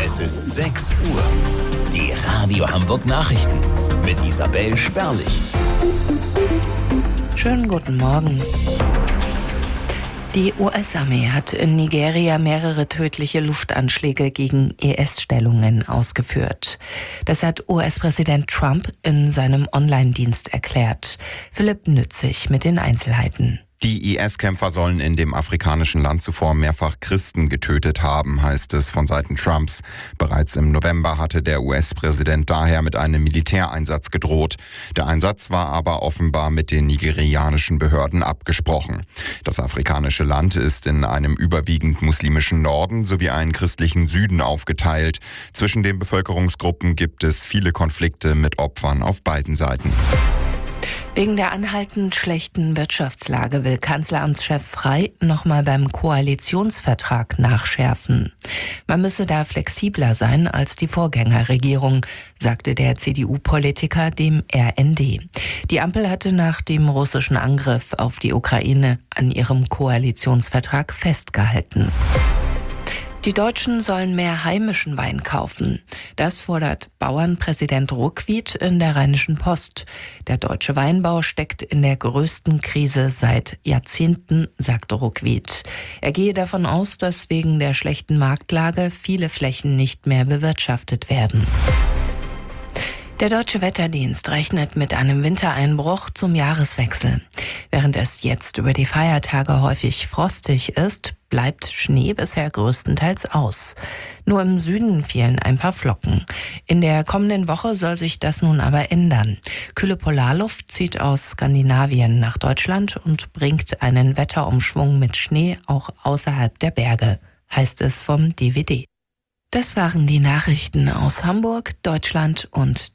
Es ist 6 Uhr. Die Radio Hamburg Nachrichten mit Isabel Sperlich. Schönen guten Morgen. Die US-Armee hat in Nigeria mehrere tödliche Luftanschläge gegen IS-Stellungen ausgeführt. Das hat US-Präsident Trump in seinem Online-Dienst erklärt. Philipp Nützig mit den Einzelheiten. Die IS-Kämpfer sollen in dem afrikanischen Land zuvor mehrfach Christen getötet haben, heißt es von Seiten Trumps. Bereits im November hatte der US-Präsident daher mit einem Militäreinsatz gedroht. Der Einsatz war aber offenbar mit den nigerianischen Behörden abgesprochen. Das afrikanische Land ist in einem überwiegend muslimischen Norden sowie einen christlichen Süden aufgeteilt. Zwischen den Bevölkerungsgruppen gibt es viele Konflikte mit Opfern auf beiden Seiten. Wegen der anhaltend schlechten Wirtschaftslage will Kanzleramtschef Frey nochmal beim Koalitionsvertrag nachschärfen. Man müsse da flexibler sein als die Vorgängerregierung, sagte der CDU-Politiker dem RND. Die Ampel hatte nach dem russischen Angriff auf die Ukraine an ihrem Koalitionsvertrag festgehalten. Die Deutschen sollen mehr heimischen Wein kaufen. Das fordert Bauernpräsident Ruckwied in der Rheinischen Post. Der deutsche Weinbau steckt in der größten Krise seit Jahrzehnten, sagte Ruckwied. Er gehe davon aus, dass wegen der schlechten Marktlage viele Flächen nicht mehr bewirtschaftet werden. Der Deutsche Wetterdienst rechnet mit einem Wintereinbruch zum Jahreswechsel. Während es jetzt über die Feiertage häufig frostig ist, bleibt Schnee bisher größtenteils aus. Nur im Süden fielen ein paar Flocken. In der kommenden Woche soll sich das nun aber ändern. Kühle Polarluft zieht aus Skandinavien nach Deutschland und bringt einen Wetterumschwung mit Schnee auch außerhalb der Berge, heißt es vom DWD. Das waren die Nachrichten aus Hamburg, Deutschland und